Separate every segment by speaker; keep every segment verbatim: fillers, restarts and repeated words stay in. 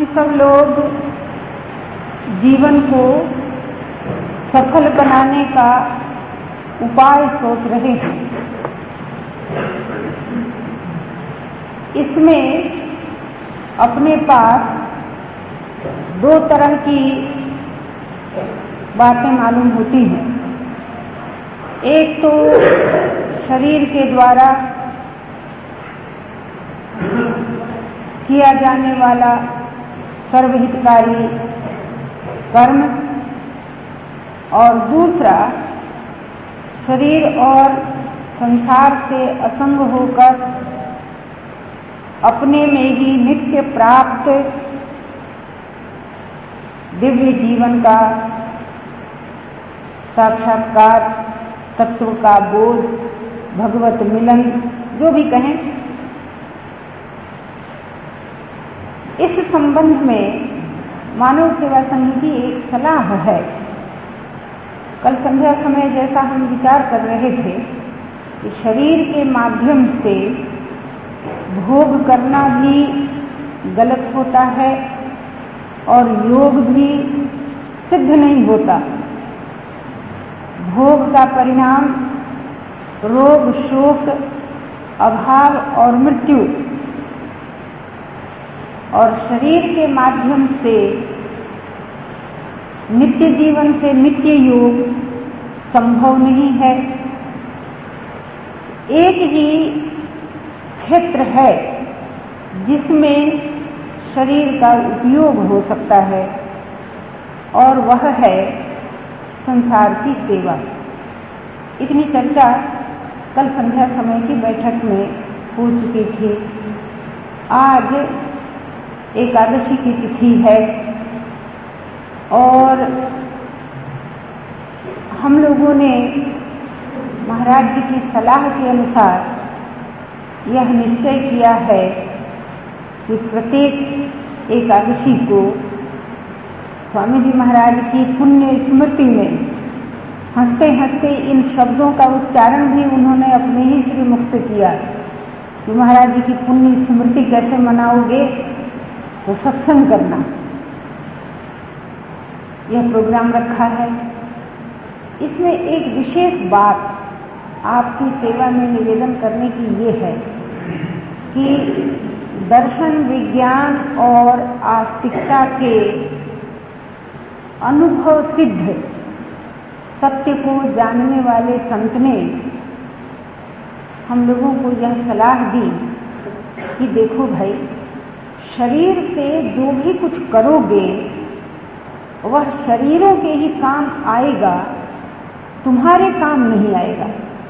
Speaker 1: हम सब लोग जीवन को सफल बनाने का उपाय सोच रहे हैं। इसमें अपने पास दो तरह की बातें मालूम होती हैं। एक तो शरीर के द्वारा किया जाने वाला सर्वहितकारी कर्म, और दूसरा शरीर और संसार से असंग होकर अपने में ही नित्य प्राप्त दिव्य जीवन का साक्षात्कार, तत्व का बोध, भगवत मिलन, जो भी कहें। इस संबंध में मानव सेवा संघ की एक सलाह है। कल संध्या समय जैसा हम विचार कर रहे थे कि शरीर के माध्यम से भोग करना भी गलत होता है और योग भी सिद्ध नहीं होता। भोग का परिणाम रोग, शोक, अभाव और मृत्यु, और शरीर के माध्यम से नित्य जीवन से नित्य योग संभव नहीं है। एक ही क्षेत्र है जिसमें शरीर का उपयोग हो सकता है, और वह है संसार की सेवा। इतनी चर्चा कल संध्या समय की बैठक में हो चुकी थी। आज एकादशी की तिथि है और हम लोगों ने महाराज जी की सलाह के अनुसार यह निश्चय किया है कि प्रत्येक एकादशी को स्वामी जी महाराज की पुण्य स्मृति में हंसते हंसते इन शब्दों का उच्चारण भी उन्होंने अपने ही श्री मुख से किया कि महाराज जी की पुण्य स्मृति कैसे मनाओगे, तो सत्संग करना। यह प्रोग्राम रखा है। इसमें एक विशेष बात आपकी सेवा में निवेदन करने की ये है कि दर्शन, विज्ञान और आस्तिकता के अनुभव सिद्ध सत्य को जानने वाले संत ने हम लोगों को यह सलाह दी कि देखो भाई, शरीर से जो भी कुछ करोगे वह शरीरों के ही काम आएगा, तुम्हारे काम नहीं आएगा।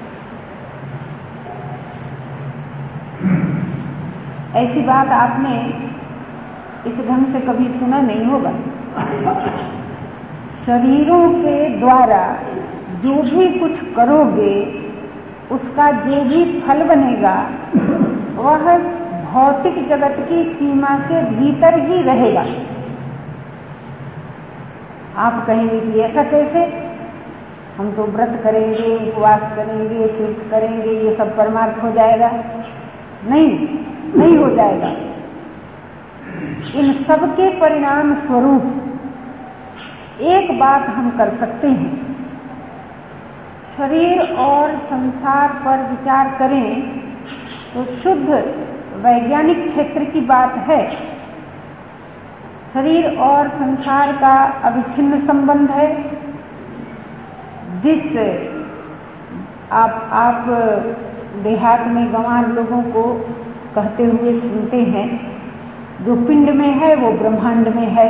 Speaker 1: ऐसी बात आपने इस ढंग से कभी सुना नहीं होगा। शरीरों के द्वारा जो भी कुछ करोगे उसका जो भी फल बनेगा वह भौतिक जगत की सीमा के भीतर ही रहेगा। आप कहेंगे कि ऐसा कैसे, हम तो व्रत करेंगे, उपवास करेंगे, तीर्थ करेंगे, ये सब परमार्थ हो जाएगा। नहीं, नहीं हो जाएगा। इन सब के परिणाम स्वरूप एक बात हम कर सकते हैं। शरीर और संसार पर विचार करें तो शुद्ध वैज्ञानिक क्षेत्र की बात है। शरीर और संसार का अविच्छिन्न संबंध है। जिस आप आप देहात में गंवार लोगों को कहते हुए सुनते हैं, जो पिंड में है वो ब्रह्मांड में है।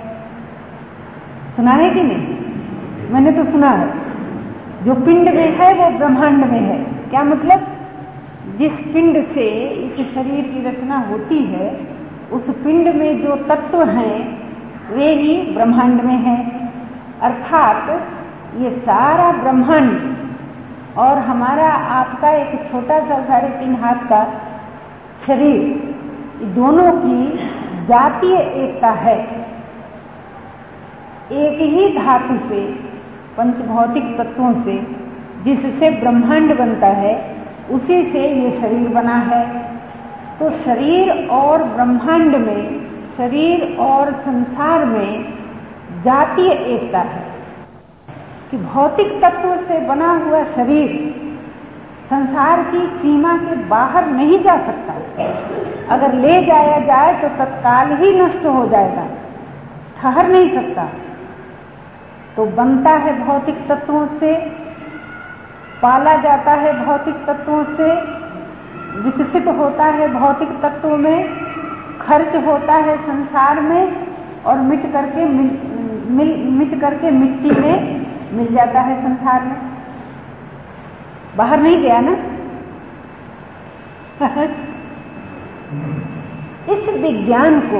Speaker 1: सुना है कि नहीं? मैंने तो सुना है। जो पिंड में है वो ब्रह्मांड में है। क्या मतलब? जिस पिंड से इस शरीर की रचना होती है उस पिंड में जो तत्व हैं वे ही ब्रह्मांड में हैं। अर्थात ये सारा ब्रह्मांड और हमारा आपका एक छोटा सा साढ़े तीन हाथ का शरीर, दोनों की जातीय एकता है। एक ही धातु से, पंचभौतिक तत्वों से जिससे ब्रह्मांड बनता है, उसी से ये शरीर बना है। तो शरीर और ब्रह्मांड में शरीर और संसार में जातीय एकता है कि भौतिक तत्व से बना हुआ शरीर संसार की सीमा के बाहर नहीं जा सकता। अगर ले जाया जाए तो तत्काल ही नष्ट हो जाएगा, ठहर नहीं सकता। तो बनता है भौतिक तत्वों से, पाला जाता है भौतिक तत्वों से, विकसित होता है भौतिक तत्वों में, खर्च होता है संसार में और मिट करके मिल, मिल मिट करके मिट्टी में मिल जाता है संसार में। बाहर नहीं गया ना। इस विज्ञान को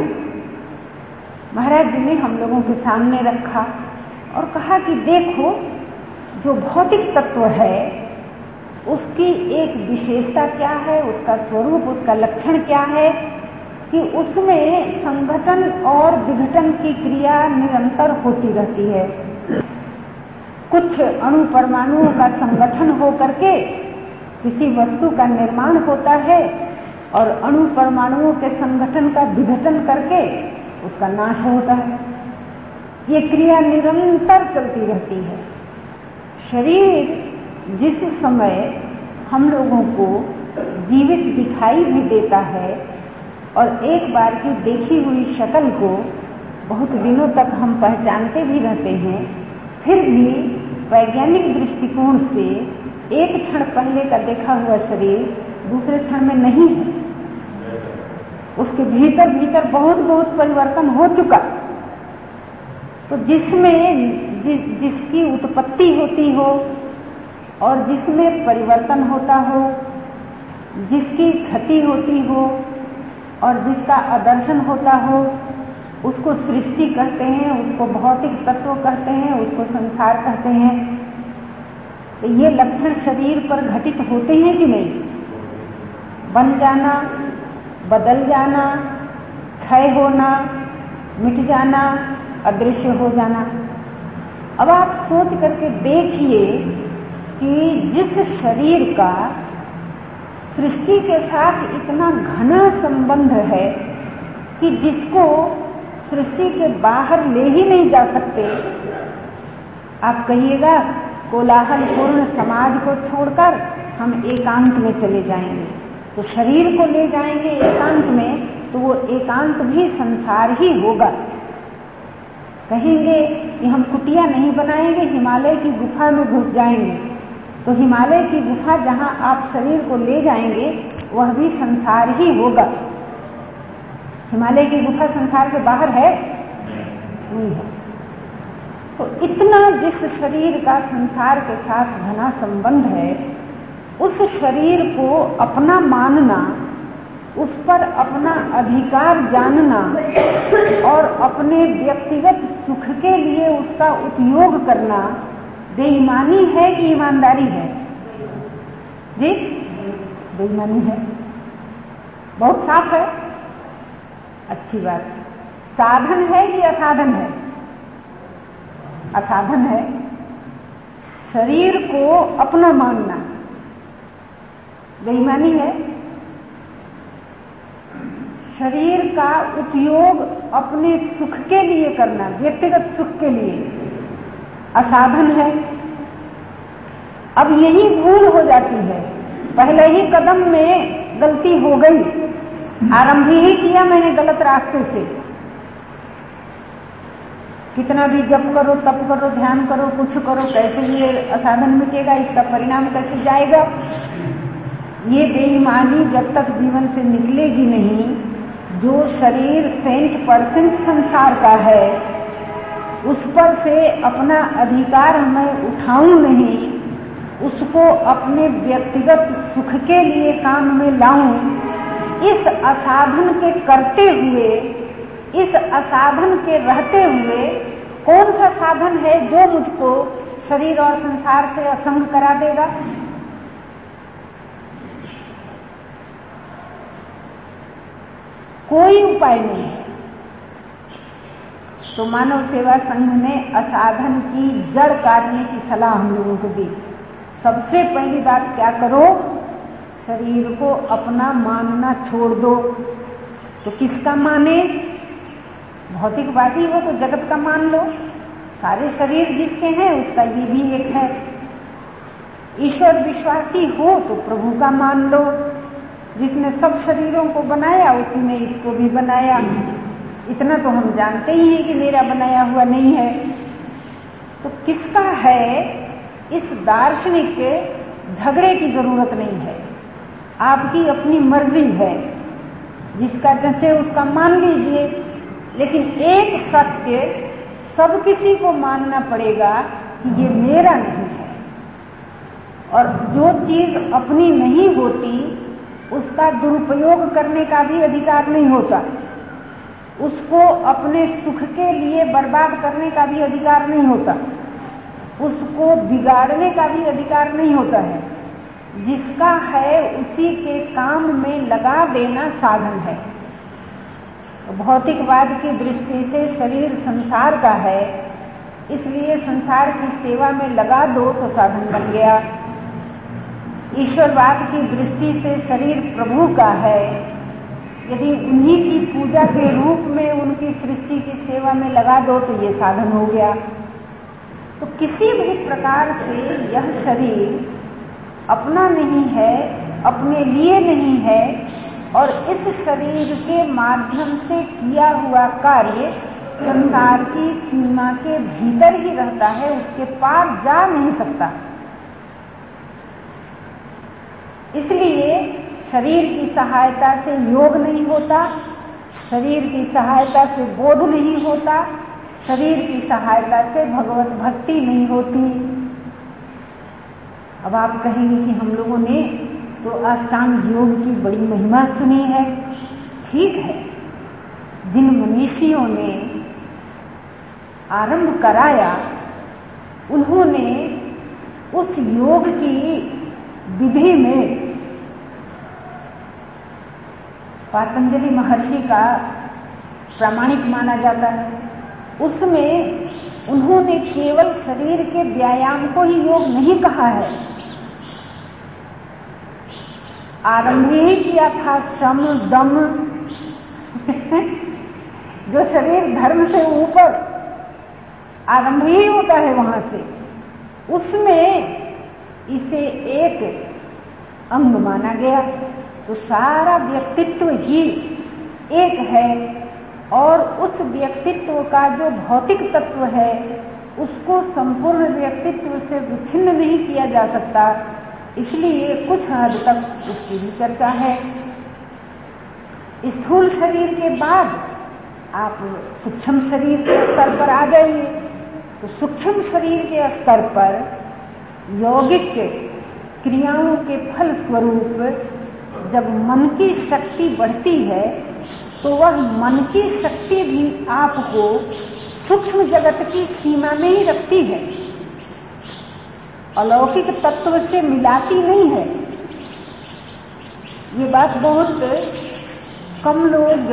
Speaker 1: महाराज जी ने हम लोगों के सामने रखा और कहा कि देखो, जो भौतिक तत्व है उसकी एक विशेषता क्या है, उसका स्वरूप, उसका लक्षण क्या है कि उसमें संघटन और विघटन की क्रिया निरंतर होती रहती है। कुछ अणु परमाणुओं का संगठन हो करके किसी वस्तु का निर्माण होता है और अणु परमाणुओं के संगठन का विघटन करके उसका नाश होता है। ये क्रिया निरंतर चलती रहती है। शरीर जिस समय हम लोगों को जीवित दिखाई भी देता है और एक बार की देखी हुई शक्ल को बहुत दिनों तक हम पहचानते भी रहते हैं, फिर भी वैज्ञानिक दृष्टिकोण से एक क्षण पहले का देखा हुआ शरीर दूसरे क्षण में नहीं है। उसके भीतर भीतर बहुत बहुत परिवर्तन हो चुका। तो जिसमें जिस जिसकी उत्पत्ति होती हो और जिसमें परिवर्तन होता हो, जिसकी क्षति होती हो और जिसका आदर्शन होता हो, उसको सृष्टि कहते हैं, उसको भौतिक तत्व कहते हैं, उसको संसार कहते हैं। तो ये लक्षण शरीर पर घटित होते हैं कि नहीं? बन जाना, बदल जाना, क्षय होना, मिट जाना, अदृश्य हो जाना। अब आप सोच करके देखिए कि जिस शरीर का सृष्टि के साथ इतना घना संबंध है कि जिसको सृष्टि के बाहर ले ही नहीं जा सकते, आप कहिएगा कोलाहलपूर्ण समाज को छोड़कर हम एकांत में चले जाएंगे, तो शरीर को ले जाएंगे एकांत में, तो वो एकांत भी संसार ही होगा। कहेंगे कि हम कुटिया नहीं बनाएंगे, हिमालय की गुफा में घुस जाएंगे, तो हिमालय की गुफा जहां आप शरीर को ले जाएंगे वह भी संसार ही होगा। हिमालय की गुफा संसार के बाहर है? नहीं है। तो इतना जिस शरीर का संसार के साथ घना संबंध है, उस शरीर को अपना मानना, उस पर अपना अधिकार जानना और अपने व्यक्तिगत सुख के लिए उसका उपयोग करना बेईमानी है कि ईमानदारी है? जी, बेईमानी है। बहुत साफ है। अच्छी बात। साधन है कि असाधन है? असाधन है। शरीर को अपना मानना बेईमानी है। शरीर का उपयोग अपने सुख के लिए करना, व्यक्तिगत सुख के लिए, असाधन है। अब यही भूल हो जाती है। पहले ही कदम में गलती हो गई, आरंभ ही किया मैंने गलत रास्ते से। कितना भी जप करो, तप करो, ध्यान करो, कुछ करो, कैसे ये असाधन मिटेगा, इसका परिणाम कैसे जाएगा? ये बेईमानी जब तक जीवन से निकलेगी नहीं, जो शरीर सेंट परसेंट संसार का है, उस पर से अपना अधिकार मैं उठाऊं नहीं, उसको अपने व्यक्तिगत सुख के लिए काम में लाऊं, इस असाधन के करते हुए, इस असाधन के रहते हुए कौन सा साधन है जो मुझको शरीर और संसार से असंग करा देगा? कोई उपाय नहीं है। तो मानव सेवा संघ ने असाधन की जड़ काटने की सलाह हम लोगों को दी। सबसे पहली बात क्या करो? शरीर को अपना मानना छोड़ दो। तो किसका माने? भौतिकवादी हो तो जगत का मान लो, सारे शरीर जिसके हैं उसका ये भी एक है। ईश्वर विश्वासी हो तो प्रभु का मान लो, जिसने सब शरीरों को बनाया उसी ने इसको भी बनाया। इतना तो हम जानते ही हैं कि मेरा बनाया हुआ नहीं है। तो किसका है, इस दार्शनिक झगड़े की जरूरत नहीं है। आपकी अपनी मर्जी है, जिसका जचे उसका मान लीजिए, लेकिन एक सत्य सब किसी को मानना पड़ेगा कि ये मेरा नहीं है। और जो चीज अपनी नहीं होती उसका दुरुपयोग करने का भी अधिकार नहीं होता, उसको अपने सुख के लिए बर्बाद करने का भी अधिकार नहीं होता, उसको बिगाड़ने का भी अधिकार नहीं होता है। जिसका है उसी के काम में लगा देना साधन है। तो भौतिकवाद की दृष्टि से शरीर संसार का है, इसलिए संसार की सेवा में लगा दो तो साधन बन गया। ईश्वरवाद की दृष्टि से शरीर प्रभु का है, यदि उन्हीं की पूजा के रूप में उनकी सृष्टि की सेवा में लगा दो तो ये साधन हो गया। तो किसी भी प्रकार से यह शरीर अपना नहीं है, अपने लिए नहीं है, और इस शरीर के माध्यम से किया हुआ कार्य संसार की सीमा के भीतर ही रहता है, उसके पार जा नहीं सकता। इसलिए शरीर की सहायता से योग नहीं होता, शरीर की सहायता से बोध नहीं होता, शरीर की सहायता से भगवत भक्ति नहीं होती। अब आप कहेंगे कि हम लोगों ने तो अष्टांग योग की बड़ी महिमा सुनी है। ठीक है, जिन मनीषियों ने आरंभ कराया उन्होंने उस योग की विधि में पतंजलि महर्षि का प्रामाणिक माना जाता है। उसमें उन्होंने केवल शरीर के व्यायाम को ही योग नहीं कहा है, आरंभ ही किया था शम दम जो शरीर धर्म से ऊपर आरंभ ही होता है वहां से, उसमें इसे एक अंग माना गया। तो सारा व्यक्तित्व ही एक है, और उस व्यक्तित्व का जो भौतिक तत्व है उसको संपूर्ण व्यक्तित्व से विच्छिन्न नहीं किया जा सकता। इसलिए कुछ हद तक उसकी भी चर्चा है। स्थूल शरीर के बाद आप सूक्ष्म शरीर के स्तर पर आ जाइए, तो सूक्ष्म शरीर के स्तर पर यौगिक क्रियाओं के फल स्वरूप जब मन की शक्ति बढ़ती है तो वह मन की शक्ति भी आपको सूक्ष्म जगत की सीमा में ही रखती है, अलौकिक तत्व से मिलाती नहीं है। ये बात बहुत कम लोग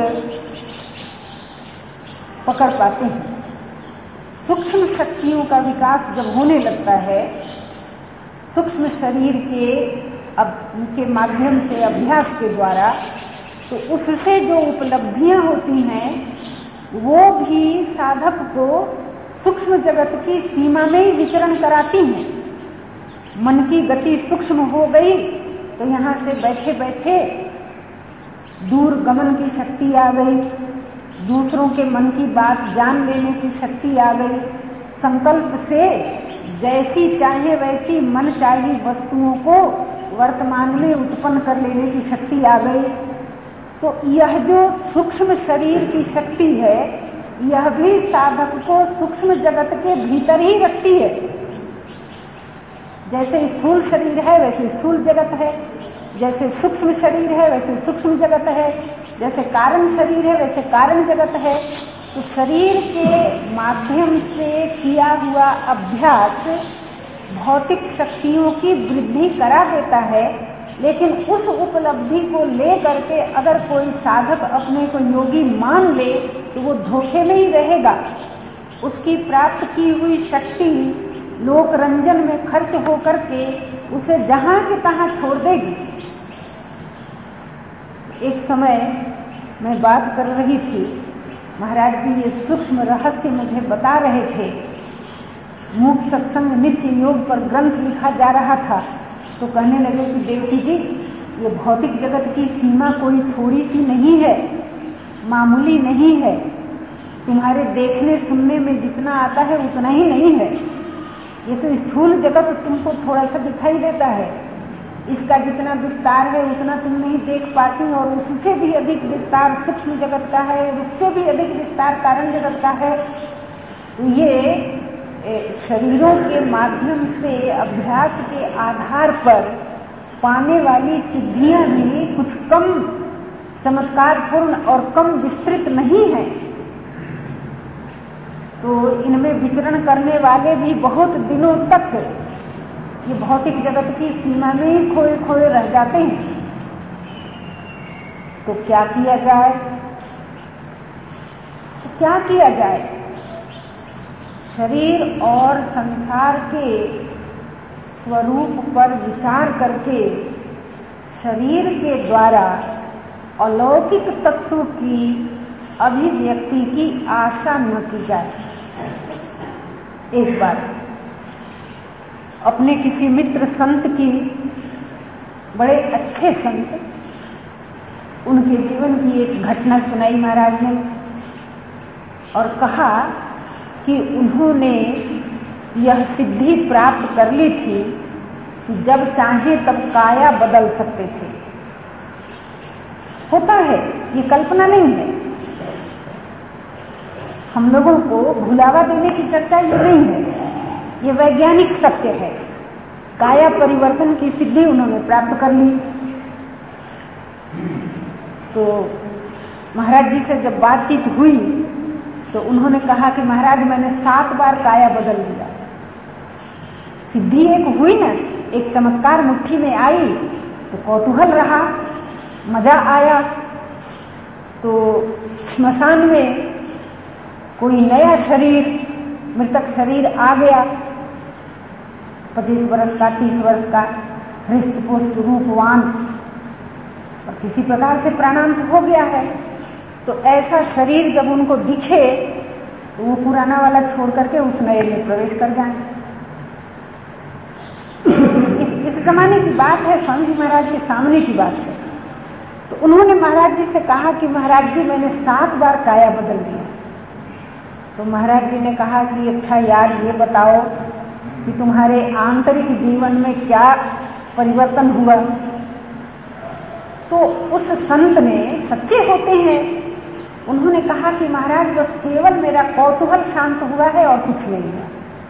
Speaker 1: पकड़ पाते हैं। सूक्ष्म शक्तियों का विकास जब होने लगता है, सूक्ष्म शरीर के अब के माध्यम से अभ्यास के द्वारा, तो उससे जो उपलब्धियां होती हैं वो भी साधक को सूक्ष्म जगत की सीमा में ही विचरण कराती हैं। मन की गति सूक्ष्म हो गई तो यहां से बैठे बैठे दूर गमन की शक्ति आ गई, दूसरों के मन की बात जान लेने की शक्ति आ गई, संकल्प से जैसी चाहे वैसी मन चाहिए वस्तुओं को वर्तमान में उत्पन्न कर लेने की शक्ति आ गई। तो यह जो सूक्ष्म शरीर की शक्ति है, यह भी साधक को सूक्ष्म जगत के भीतर ही रखती है। जैसे स्थूल शरीर है वैसे स्थूल जगत है, जैसे सूक्ष्म शरीर है वैसे सूक्ष्म जगत है, जैसे कारण शरीर है वैसे कारण जगत है। तो शरीर के माध्यम से किया हुआ अभ्यास भौतिक शक्तियों की वृद्धि करा देता है, लेकिन उस उपलब्धि को लेकर के अगर कोई साधक अपने को योगी मान ले तो वो धोखे में ही रहेगा। उसकी प्राप्त की हुई शक्ति लोक रंजन में खर्च होकर के उसे जहां के तहां छोड़ देगी। एक समय मैं बात कर रही थी महाराज जी ये सूक्ष्म रहस्य मुझे बता रहे थे। मूक सत्संग नित्य योग पर ग्रंथ लिखा जा रहा था तो कहने लगे कि देवकी जी, ये भौतिक जगत की सीमा कोई थोड़ी सी नहीं है, मामूली नहीं है। तुम्हारे देखने सुनने में जितना आता है उतना ही नहीं है। ये तो स्थूल जगत तुमको थोड़ा सा दिखाई देता है, इसका जितना विस्तार है उतना तुम नहीं देख पाती, और उससे भी अधिक विस्तार सूक्ष्म जगत का है, उससे भी अधिक विस्तार कारण जगत का है। तो ये शरीरों के माध्यम से अभ्यास के आधार पर पाने वाली सिद्धियां भी कुछ कम चमत्कारपूर्ण और कम विस्तृत नहीं है। तो इनमें विचरण करने वाले भी बहुत दिनों तक ये भौतिक जगत की सीमा में ही खोए खोए रह जाते हैं। तो क्या किया जाए? तो क्या किया जाए? शरीर और संसार के स्वरूप पर विचार करके शरीर के द्वारा अलौकिक तत्व की अभिव्यक्ति की आशा न की जाए। एक बार अपने किसी मित्र संत की, बड़े अच्छे संत, उनके जीवन की एक घटना सुनाई महाराज ने और कहा कि उन्होंने यह सिद्धि प्राप्त कर ली थी कि जब चाहे तब काया बदल सकते थे। होता है, ये कल्पना नहीं है। हम लोगों को भुलावा देने की चर्चा ये नहीं है, ये वैज्ञानिक सत्य है। काया परिवर्तन की सिद्धि उन्होंने प्राप्त कर ली। तो महाराज जी से जब बातचीत हुई तो उन्होंने कहा कि महाराज मैंने सात बार काया बदल लिया। सिद्धि एक हुई ना, एक चमत्कार मुट्ठी में आई तो कौतूहल रहा, मजा आया। तो श्मशान में कोई नया शरीर, मृतक शरीर आ गया, पच्चीस वर्ष का, तीस वर्ष का, हृष्ट पुष्ट रूपवान, और किसी प्रकार से प्राणांत हो गया है। तो ऐसा शरीर जब उनको दिखे तो वो पुराना वाला छोड़ करके उस नए में प्रवेश कर जाए। इस, इस जमाने की बात है, स्वामी जी महाराज के सामने की बात है। तो उन्होंने महाराज जी से कहा कि महाराज जी मैंने सात बार काया बदल दिया। तो महाराज जी ने कहा कि अच्छा यार ये बताओ कि तुम्हारे आंतरिक जीवन में क्या परिवर्तन हुआ? तो उस संत ने, सच्चे होते हैं, उन्होंने कहा कि महाराज बस केवल मेरा कौतूहल शांत हुआ है और कुछ नहीं हुआ।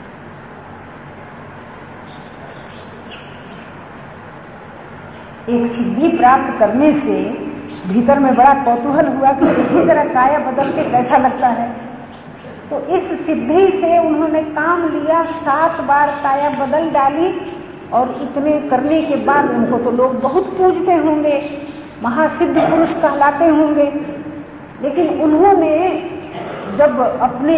Speaker 1: एक सिद्धि प्राप्त करने से भीतर में बड़ा कौतूहल हुआ कि इसी तरह काया बदल के कैसा लगता है। तो इस सिद्धि से उन्होंने काम लिया, सात बार काया बदल डाली, और इतने करने के बाद उनको तो लोग बहुत पूजते होंगे, महासिद्ध पुरुष कहलाते होंगे। लेकिन उन्होंने जब अपने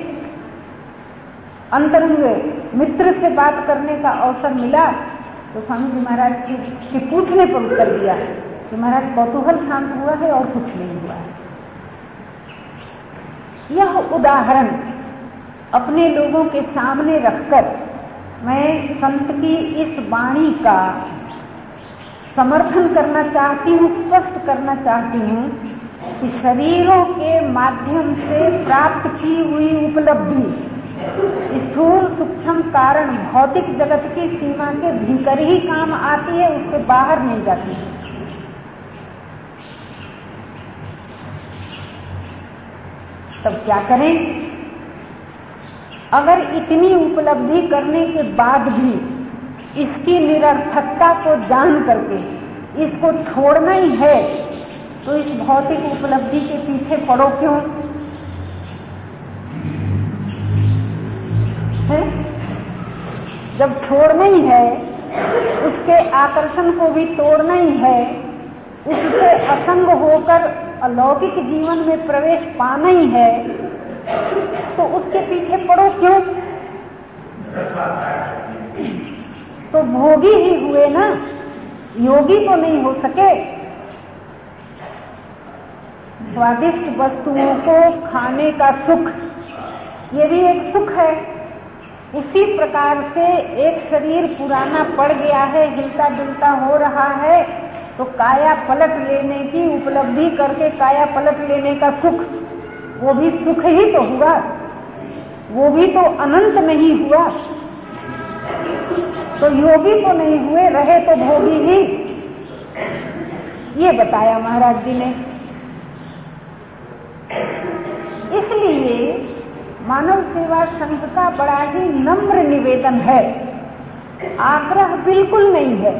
Speaker 1: अंतरंग मित्र से बात करने का अवसर मिला तो स्वामी जी महाराज जी के पूछने पर उत्तर दिया कि महाराज कौतूहल शांत हुआ है और कुछ नहीं हुआ है। यह उदाहरण अपने लोगों के सामने रखकर मैं संत की इस वाणी का समर्थन करना चाहती हूँ, स्पष्ट करना चाहती हूँ कि शरीरों के माध्यम से प्राप्त की हुई उपलब्धि स्थूल सूक्ष्म कारण भौतिक जगत की सीमा के भीतर ही काम आती है, उसके बाहर नहीं जाती है। तब क्या करें? अगर इतनी उपलब्धि करने के बाद भी इसकी निरर्थकता को जान करके इसको छोड़ना ही है तो इस भौतिक उपलब्धि के पीछे पड़ो क्यों? है? जब छोड़ना ही है, उसके आकर्षण को भी तोड़ना ही है, उससे असंग होकर अलौकिक जीवन में प्रवेश पाना ही है, तो उसके पीछे पड़ो क्यों? तो भोगी ही हुए ना, योगी तो नहीं हो सके। स्वादिष्ट वस्तुओं को खाने का सुख, ये भी एक सुख है। उसी प्रकार से एक शरीर पुराना पड़ गया है, हिलता डुलता हो रहा है, तो काया पलट लेने की उपलब्धि करके काया पलट लेने का सुख, वो भी सुख ही तो हुआ, वो भी तो अनंत नहीं हुआ। तो योगी तो नहीं हुए, रहे तो भोगी ही। ये बताया महाराज जी ने। इसलिए मानव सेवा संघ का बड़ा ही नम्र निवेदन है, आग्रह बिल्कुल नहीं है,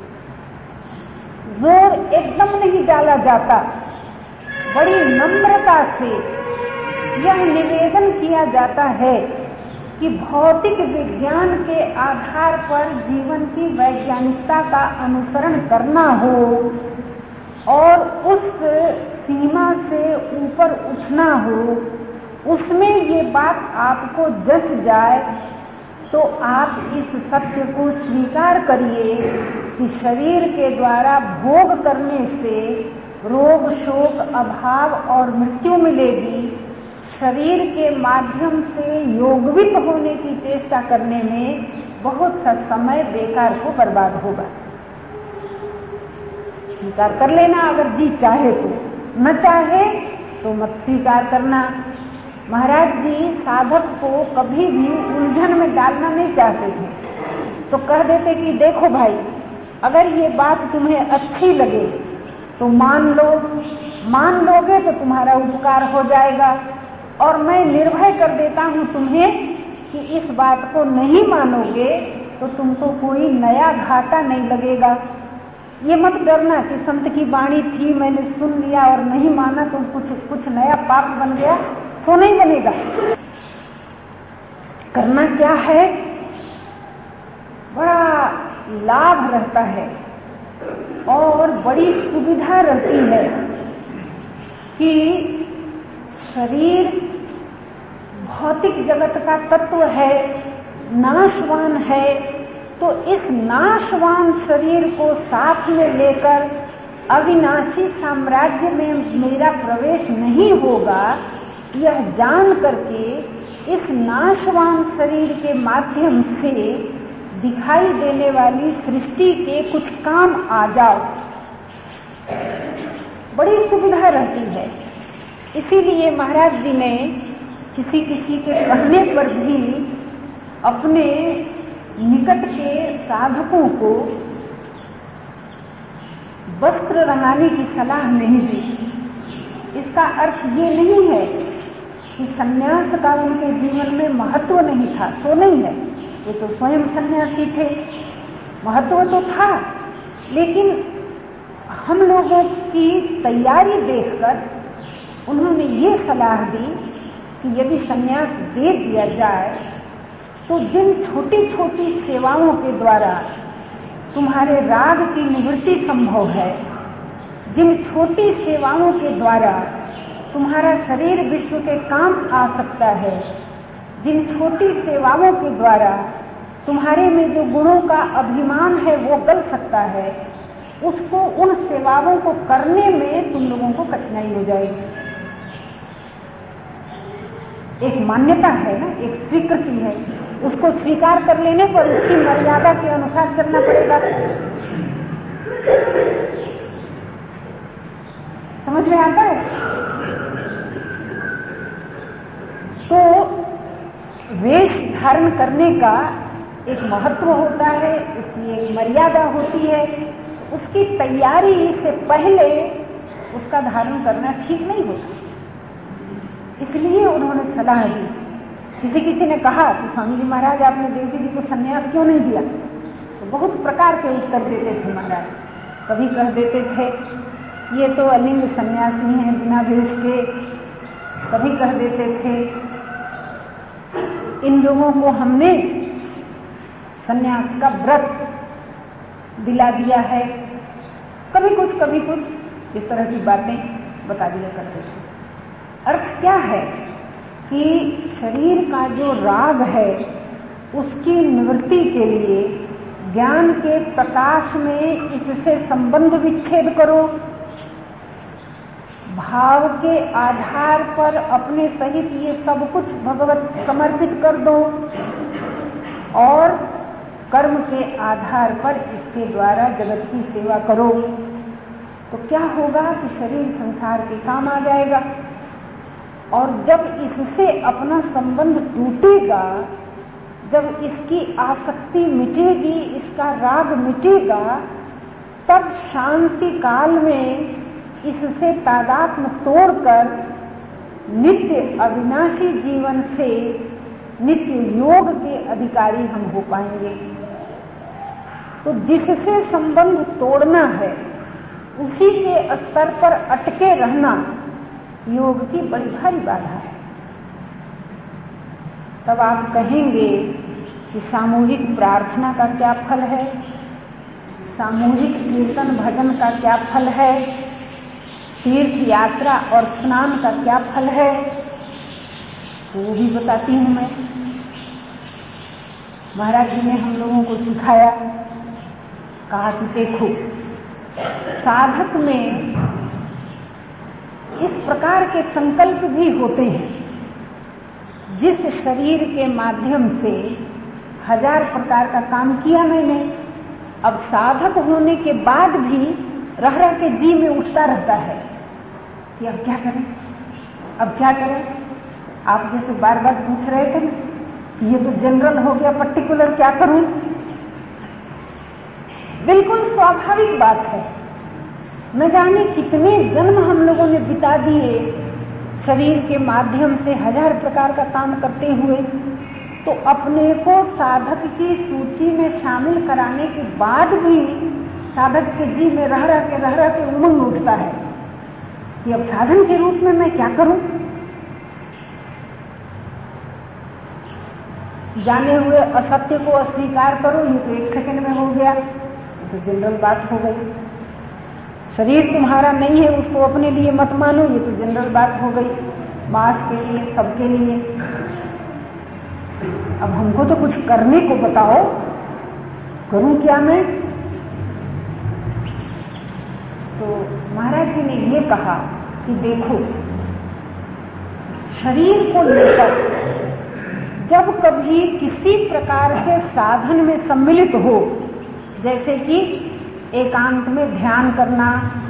Speaker 1: जोर एकदम नहीं डाला जाता। बड़ी नम्रता से यह निवेदन किया जाता है कि भौतिक विज्ञान के आधार पर जीवन की वैज्ञानिकता का अनुसरण करना हो और उस सीमा से ऊपर उठना हो, उसमें ये बात आपको जच जाए तो आप इस सत्य को स्वीकार करिए कि शरीर के द्वारा भोग करने से रोग, शोक, अभाव और मृत्यु मिलेगी। शरीर के माध्यम से योगवित होने की चेष्टा करने में बहुत सा समय बेकार को बर्बाद होगा। स्वीकार कर लेना अगर जी चाहे तो, न चाहे तो मत स्वीकार करना। महाराज जी साधक को कभी भी उलझन में डालना नहीं चाहते थे, तो कह देते कि देखो भाई, अगर ये बात तुम्हें अच्छी लगे तो मान लो, मान लोगे तो तुम्हारा उपकार हो जाएगा, और मैं निर्भय कर देता हूं तुम्हें कि इस बात को नहीं मानोगे तो तुमको कोई नया घाटा नहीं लगेगा। ये मत डरना कि संत की वाणी थी, मैंने सुन लिया और नहीं माना तो कुछ कुछ नया पाप बन गया, सो नहीं बनेगा। करना क्या है, बड़ा लाभ रहता है और बड़ी सुविधा रहती है कि शरीर भौतिक जगत का तत्व है, नाशवान है, तो इस नाशवान शरीर को साथ में लेकर अविनाशी साम्राज्य में मेरा प्रवेश नहीं होगा, यह जान करके इस नाशवान शरीर के माध्यम से दिखाई देने वाली सृष्टि के कुछ काम आ जाओ, बड़ी सुविधा रहती है। इसीलिए महाराज जी ने किसी किसी के कहने पर भी अपने निकट के साधकों को वस्त्र रंगाने की सलाह नहीं दी। इसका अर्थ ये नहीं है कि सन्यास का उनके जीवन में महत्व नहीं था, सो नहीं है, ये तो स्वयं सन्यासी थे, महत्व तो था, लेकिन हम लोगों की तैयारी देखकर उन्होंने ये सलाह दी कि यदि सन्यास दे दिया जाए तो जिन छोटी छोटी सेवाओं के द्वारा तुम्हारे राग की निवृत्ति संभव है, जिन छोटी सेवाओं के द्वारा तुम्हारा शरीर विश्व के काम आ सकता है, जिन छोटी सेवाओं के द्वारा तुम्हारे में जो गुणों का अभिमान है वो गल सकता है, उसको, उन सेवाओं को करने में तुम लोगों को कठिनाई हो जाएगी। एक मान्यता है ना, एक स्वीकृति है, उसको स्वीकार कर लेने पर उसकी मर्यादा के अनुसार चलना पड़ेगा। समझ में आता है? तो वेश धारण करने का एक महत्व होता है, उसकी एक मर्यादा होती है, उसकी तैयारी से पहले उसका धारण करना ठीक नहीं होता। इसलिए उन्होंने सलाह दी। किसी किसी ने कहा कि स्वामी जी महाराज आपने देवकी जी को सन्यास क्यों नहीं दिया? तो बहुत प्रकार के उत्तर देते थे महाराज। कभी कह देते थे ये तो अलिंग सन्यासी हैं बिना वेश के, कभी कह देते थे इन लोगों को हमने सन्यास का व्रत दिला दिया है, कभी कुछ कभी कुछ इस तरह की बातें बता दिया करते थे। अर्थ क्या है कि शरीर का जो राग है उसकी निवृत्ति के लिए ज्ञान के प्रकाश में इससे संबंध विच्छेद करो, भाव के आधार पर अपने सहित ये सब कुछ भगवत समर्पित कर दो और कर्म के आधार पर इसके द्वारा जगत की सेवा करो, तो क्या होगा कि शरीर संसार के काम आ जाएगा। और जब इससे अपना संबंध टूटेगा, जब इसकी आसक्ति मिटेगी, इसका राग मिटेगा, तब शांति काल में इससे तादात्म्य तोड़कर नित्य अविनाशी जीवन से नित्य योग के अधिकारी हम हो पाएंगे। तो जिससे संबंध तोड़ना है उसी के स्तर पर अटके रहना योग की बड़ी भारी बाधा है। तब आप कहेंगे कि सामूहिक प्रार्थना का क्या फल है, सामूहिक कीर्तन भजन का क्या फल है, तीर्थ यात्रा और स्नान का क्या फल है, तो वो भी बताती हूं मैं। महाराज जी ने हम लोगों को सिखाया, कहा कि देखो साधक में इस प्रकार के संकल्प भी होते हैं। जिस शरीर के माध्यम से हजार प्रकार का काम किया मैंने, अब साधक होने के बाद भी रह रह के जी में उठता रहता है कि अब क्या करें, अब क्या करें। आप जैसे बार बार पूछ रहे थे ना कि ये तो जनरल हो गया, पर्टिकुलर क्या करूं। बिल्कुल स्वाभाविक बात है। न जाने कितने जन्म हम लोगों ने बिता दिए शरीर के माध्यम से हजार प्रकार का काम करते हुए, तो अपने को साधक की सूची में शामिल कराने के बाद भी साधक के जी में रह रह के रह रह के उमंग उठता है कि अब साधन के रूप में मैं क्या करूं। जाने हुए असत्य को अस्वीकार करो, ये तो एक सेकंड में हो गया, ये तो जनरल बात हो गई। शरीर तुम्हारा नहीं है, उसको अपने लिए मत मानो, ये तो जनरल बात हो गई, मास के लिए, सबके लिए। अब हमको तो कुछ करने को बताओ, करूं क्या मैं। तो महाराज जी ने ये कहा कि देखो शरीर को लेकर जब कभी किसी प्रकार के साधन में सम्मिलित हो, जैसे कि एकांत में ध्यान करना,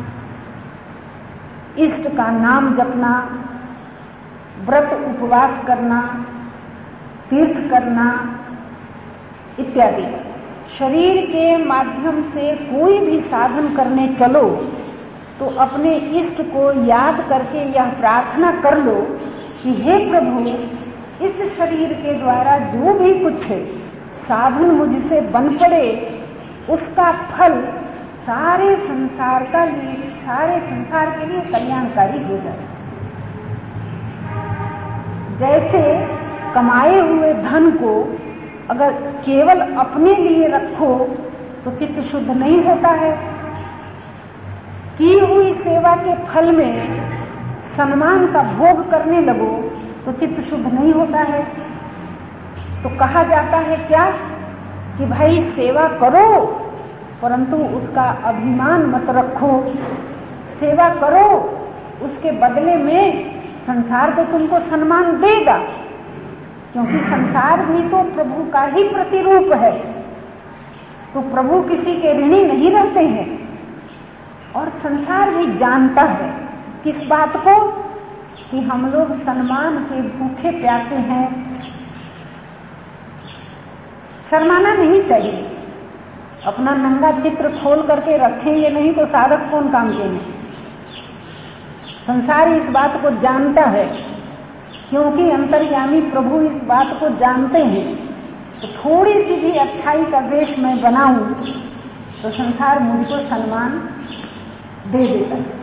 Speaker 1: इष्ट का नाम जपना, व्रत उपवास करना, तीर्थ करना इत्यादि, शरीर के माध्यम से कोई भी साधन करने चलो तो अपने इष्ट को याद करके यह प्रार्थना कर लो कि हे प्रभु, इस शरीर के द्वारा जो भी कुछ साधन मुझसे बन पड़े उसका फल सारे संसार का लिए सारे संसार के लिए कल्याणकारी हो जाए। जैसे कमाए हुए धन को अगर केवल अपने लिए रखो तो चित्त शुद्ध नहीं होता है। की हुई सेवा के फल में सम्मान का भोग करने लगो तो चित्त शुद्ध नहीं होता है। तो कहा जाता है क्या कि भाई सेवा करो परंतु उसका अभिमान मत रखो, सेवा करो, उसके बदले में संसार तो तुमको सम्मान देगा, क्योंकि संसार भी तो प्रभु का ही प्रतिरूप है। तो प्रभु किसी के ऋणी नहीं रहते हैं। और संसार भी जानता है किस बात को कि हम लोग सम्मान के भूखे प्यासे हैं। शर्माना नहीं चाहिए। अपना नंगा चित्र खोल करके रखेंगे नहीं तो साधक कौन काम के हैं। संसार इस बात को जानता है, क्योंकि अंतर्यामी प्रभु इस बात को जानते हैं। तो थोड़ी सी भी अच्छाई का वेश मैं बनाऊं तो संसार मुझको सम्मान दे देता है,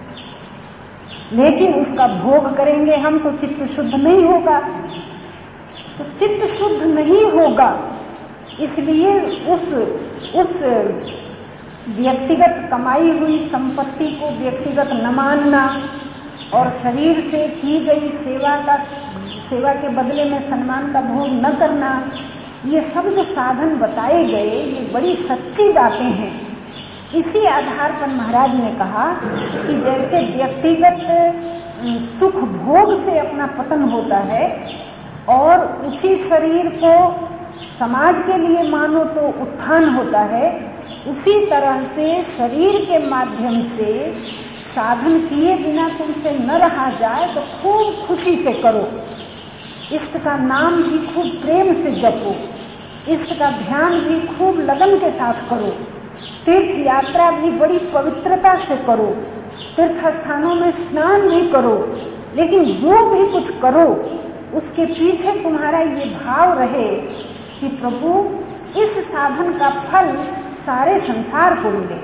Speaker 1: लेकिन उसका भोग करेंगे हम तो चित्त शुद्ध नहीं होगा। तो चित्त शुद्ध नहीं होगा, इसलिए उस उस व्यक्तिगत कमाई हुई संपत्ति को व्यक्तिगत न मानना और शरीर से की गई सेवा का सेवा के बदले में सम्मान का भोग न करना, ये सब जो साधन बताए गए ये बड़ी सच्ची बातें हैं। इसी आधार पर महाराज ने कहा कि जैसे व्यक्तिगत सुख भोग से अपना पतन होता है और उसी शरीर को समाज के लिए मानो तो उत्थान होता है, उसी तरह से शरीर के माध्यम से साधन किए बिना तुमसे न रहा जाए तो खूब खुशी से करो। इष्ट का नाम भी खूब प्रेम से जपो, इष्ट का ध्यान भी खूब लगन के साथ करो, तीर्थ यात्रा भी बड़ी पवित्रता से करो, तीर्थ स्थानों में स्नान भी करो, लेकिन जो भी कुछ करो उसके पीछे तुम्हारा ये भाव रहे कि प्रभु इस साधन का फल सारे संसार को मिले।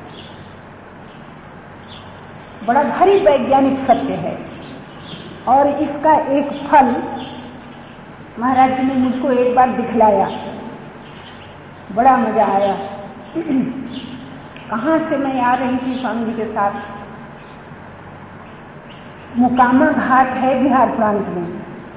Speaker 1: बड़ा भारी वैज्ञानिक सत्य है और इसका एक फल महाराज जी ने मुझको एक बार दिखलाया, बड़ा मजा आया। कहां से मैं आ रही थी स्वामी जी के साथ, मुकामा घाट है बिहार प्रांत में,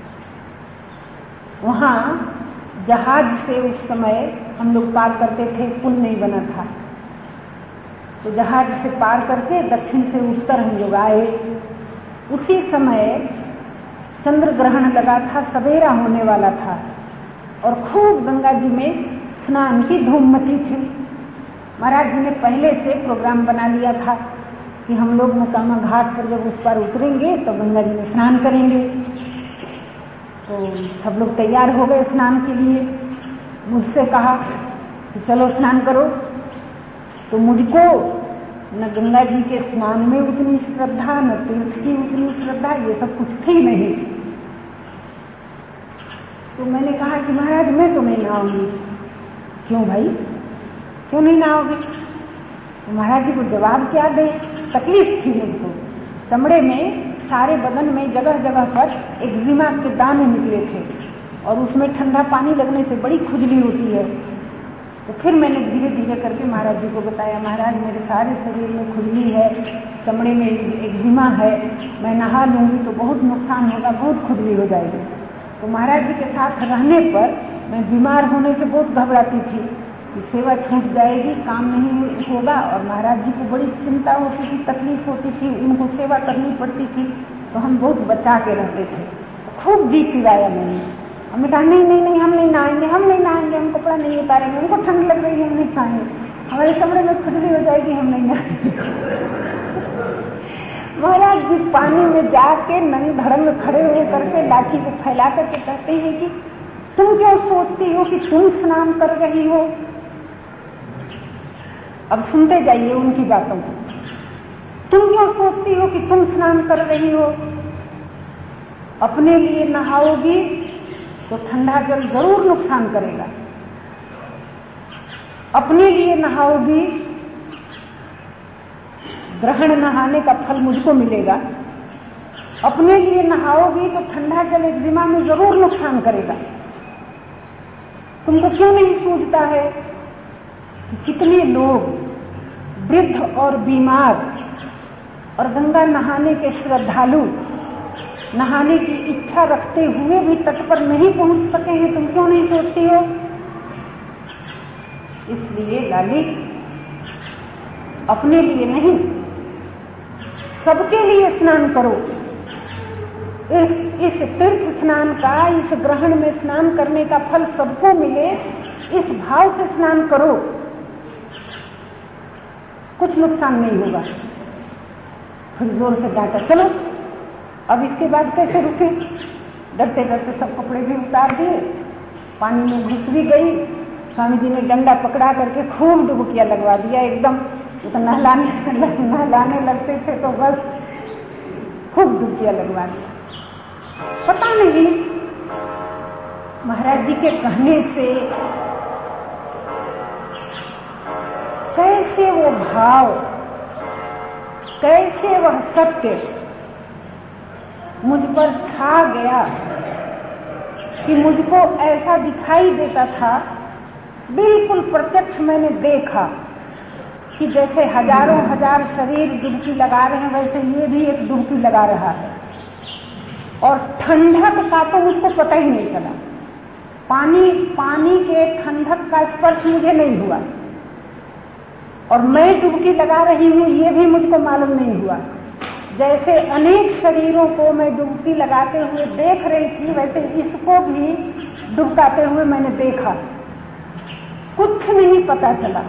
Speaker 1: वहां जहाज से उस समय हम लोग पार करते थे, पुल नहीं बना था, तो जहाज से पार करके दक्षिण से उत्तर हम लोग आए। उसी समय चंद्र ग्रहण लगा था, सवेरा होने वाला था और खूब गंगा जी में स्नान की धूम मची थी। महाराज जी ने पहले से प्रोग्राम बना लिया था कि हम लोग मुकामा घाट पर जब उस पर उतरेंगे तो गंगा जी में स्नान करेंगे। तो सब लोग तैयार हो गए स्नान के लिए। मुझसे कहा कि चलो स्नान करो, तो मुझको न गंगा जी के स्नान में उतनी श्रद्धा, न तीर्थ की उतनी श्रद्धा, ये सब कुछ थी नहीं। तो मैंने कहा कि महाराज मैं तो नहीं नहाऊंगी। क्यों भाई, क्यों नहीं नहाओगे? तो महाराज जी को जवाब क्या दे, तकलीफ थी मुझको। चमड़े में सारे बदन में जगह जगह पर एक्जिमा के दाने निकले थे और उसमें ठंडा पानी लगने से बड़ी खुजली होती है। तो फिर मैंने धीरे धीरे करके महाराज जी को बताया, महाराज मेरे सारे शरीर में खुजली है, चमड़े में एक्जिमा है, मैं नहा लूंगी तो बहुत नुकसान होगा, बहुत खुजली हो जाएगी। तो महाराज जी के साथ रहने पर मैं बीमार होने से बहुत घबराती थी कि सेवा छूट जाएगी, काम नहीं होगा, और महाराज जी को बड़ी चिंता होती थी, तकलीफ होती थी, उनको सेवा करनी पड़ती थी, तो हम बहुत बचा के रहते थे। खूब जी चिराया मैंने, हमने कहा नहीं नहीं नहीं हम नहीं नहाएंगे, हम नहीं नहाएंगे, हम कपड़ा नहीं उतारेंगे, उनको ठंड लग रही है हम नहीं खाएंगे, हमारे चमड़े में खुजली हो जाएगी, हम नहीं नहाएंगे। महाराज जी पानी में जाके नंग धड़ंग खड़े हुए करके लाठी को फैला करके कहते हैं कि तुम क्यों सोचती हो कि तुम स्नान कर रही हो? अब सुनते जाइए उनकी बातों को। तुम क्यों सोचती हो कि तुम स्नान कर रही हो? अपने लिए नहाओगी तो ठंडा जल जरूर नुकसान करेगा, अपने लिए नहाओगी, ग्रहण नहाने का फल मुझको मिलेगा, अपने लिए नहाओगी तो ठंडा जल एक्जिमा में जरूर नुकसान करेगा। तुमको क्यों नहीं सूझता है कितने लोग वृद्ध और बीमार और गंगा नहाने के श्रद्धालु नहाने की इच्छा रखते हुए भी तट पर नहीं पहुंच सके हैं? तुम क्यों नहीं सोचती हो? इसलिए लाली, अपने लिए नहीं, सबके लिए स्नान करो। इस, इस तीर्थ स्नान का, इस ग्रहण में स्नान करने का फल सबको मिले, इस भाव से स्नान करो, कुछ नुकसान नहीं होगा। फिर जोर से डांटा, चलो अब इसके बाद कैसे रुके? डरते डरते सब कपड़े भी उतार दिए, पानी में घुस भी गई। स्वामी जी ने डंडा पकड़ा करके खूब डुबकियां लगवा दिया, एकदम तो नहलाने नहलाने लगते थे तो बस खूब डुबकियां लगवा दिया। पता नहीं महाराज जी के कहने से कैसे वो भाव, कैसे वह सत्य मुझ पर छा गया कि मुझको ऐसा दिखाई देता था, बिल्कुल प्रत्यक्ष मैंने देखा कि जैसे हजारों हजार शरीर डुबकी लगा रहे हैं, वैसे ये भी एक डुबकी लगा रहा है। और ठंडक का तो मुझको पता ही नहीं चला, पानी पानी के ठंडक का स्पर्श मुझे नहीं हुआ। और मैं डुबकी लगा रही हूं ये भी मुझको मालूम नहीं हुआ। जैसे अनेक शरीरों को मैं डुबकी लगाते हुए देख रही थी, वैसे इसको भी डुबकाते हुए मैंने देखा, कुछ नहीं पता चला।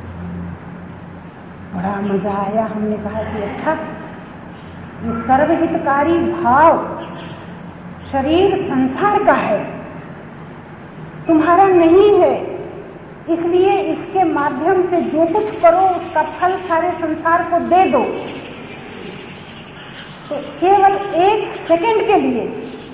Speaker 1: बड़ा मजा आया। हमने कहा कि अच्छा, ये सर्वहितकारी भाव शरीर संसार का है, तुम्हारा नहीं है, इसलिए इसके माध्यम से जो कुछ करो उसका फल सारे संसार को दे दो। तो केवल एक सेकंड के लिए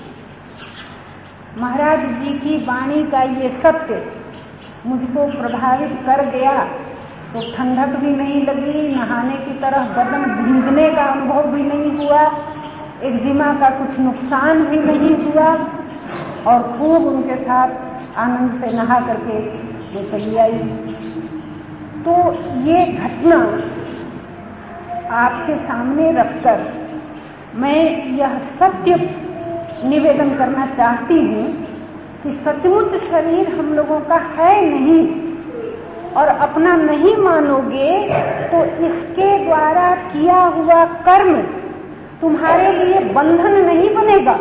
Speaker 1: महाराज जी की वाणी का ये सत्य मुझको प्रभावित कर गया। तो ठंडक भी नहीं लगी, नहाने की तरह बदन भीगने का अनुभव भी नहीं हुआ, एक्जिमा का कुछ नुकसान भी नहीं हुआ, और खूब उनके साथ आनंद से नहा करके वो चली आई। तो ये घटना आपके सामने रखकर मैं यह सत्य निवेदन करना चाहती हूं कि सचमुच शरीर हम लोगों का है नहीं, और अपना नहीं मानोगे तो इसके द्वारा किया हुआ कर्म तुम्हारे लिए बंधन नहीं बनेगा।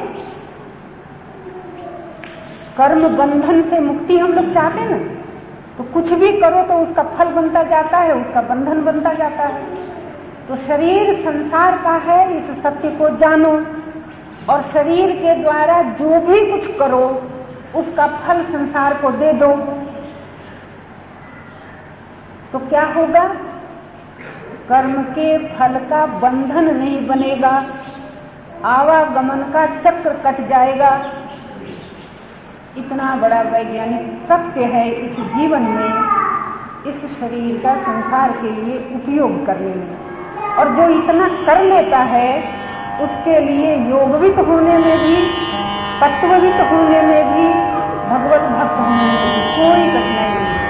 Speaker 1: कर्म बंधन से मुक्ति हम लोग चाहते ना, तो कुछ भी करो तो उसका फल बनता जाता है, उसका बंधन बनता जाता है। तो शरीर संसार का है, इस सत्य को जानो, और शरीर के द्वारा जो भी कुछ करो उसका फल संसार को दे दो। तो क्या होगा? कर्म के फल का बंधन नहीं बनेगा, आवागमन का चक्र कट जाएगा। इतना बड़ा वैज्ञानिक सत्य है इस जीवन में, इस शरीर का संसार के लिए उपयोग करने में। और जो इतना कर लेता है उसके लिए योगवित होने में भी, तत्ववित होने में भी, भगवत भक्त होने में भी कोई कठिनाई नहीं।